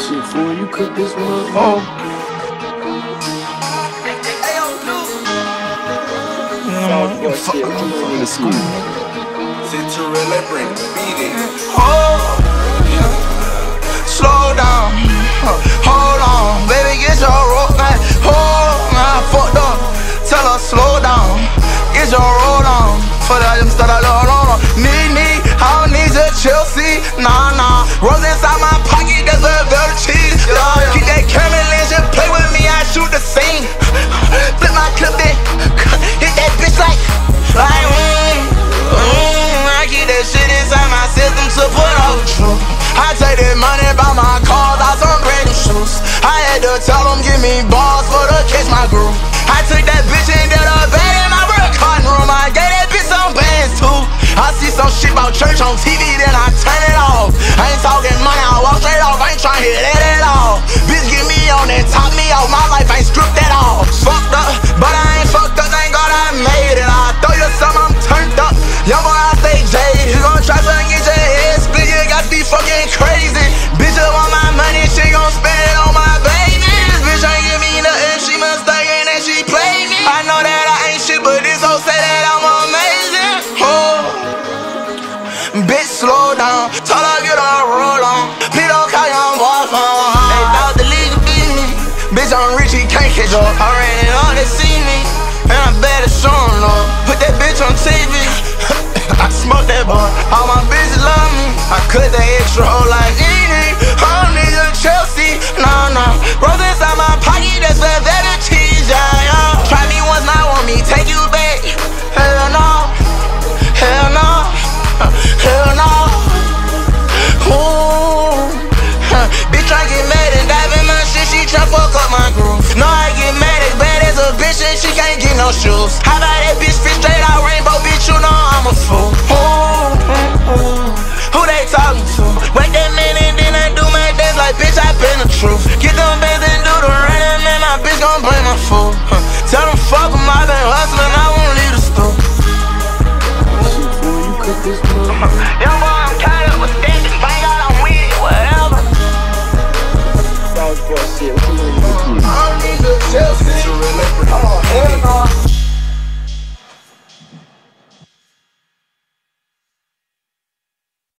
Shit, fool, you cook this one up. Oh. Fuck from the school. Sit to really bring the beat in. Slow down, hold on, baby, get your roll back. Hold on, fucked up, tell her slow down, get your roll on. For that, I'm starting to hold on. Need, I don't need your Chelsea, nah. Rose inside my pocket, that's a better cheese. Keep that camera lens, just play with me, I shoot the scene. Flip my clip in, hit that bitch like I keep that shit inside my system to put out the truth. I take that money, buy my cars, out some brand new shoes. I had to tell them, give me balls for to catch my groove. I took that bitch and did a bed in my recording room. I gave that bitch some bands too. I see some shit about church on TV, then I turn it off. I ain't talking money, I walk straight off, I ain't trying to hit that at all. Bitch get me on and top me off, my life ain't script at all. Fucked up, but I ain't fucked up, thank God I made it. I throw you some, I'm turned up. Young boy, I stay jaded. You gon' try to get your head split, you got to be fucking crazy. Bitch, I want my money, she gon' spend it on my baby. This bitch ain't give me nothing, she mistaken and she play me. I know that I ain't shit, but this hoe say that I'm amazing. Bitch, slow down, told her get her roll on. Please don't call young boy phone. They thought the league would beat me. Bitch, I'm rich, he can't catch up. I ran it all, they see me, and I better show them love. Put that bitch on TV. I smoke that boy, all my bitches love me. I cut that extra hoe like eating. I don't need a Chelsea, nah. Rose inside my pocket, that's that better cheese, yeah. Try me once, not want me, take you back. Hell no. Bitch, I get mad and dive in my shit, she try fuck up my groove. No, I get mad as bad as a bitch and she can't get no shoes. How about that bitch fit straight out rainbow, bitch, you know I'm a fool. Who they talking to? Wait that minute, then I do my dance like bitch, I been the truth. Get them bands and do the running, man, my bitch gon' blame my fool. Tell them fuck them, I been hustling, I won't leave the store. Shit, fool, you cook this one up. Young boy, I'm tied up with sticks, thank God I'm with it, whatever. Shit, what you want to do? I don't need the Chelsea. Sit to really bring Oh, hell no.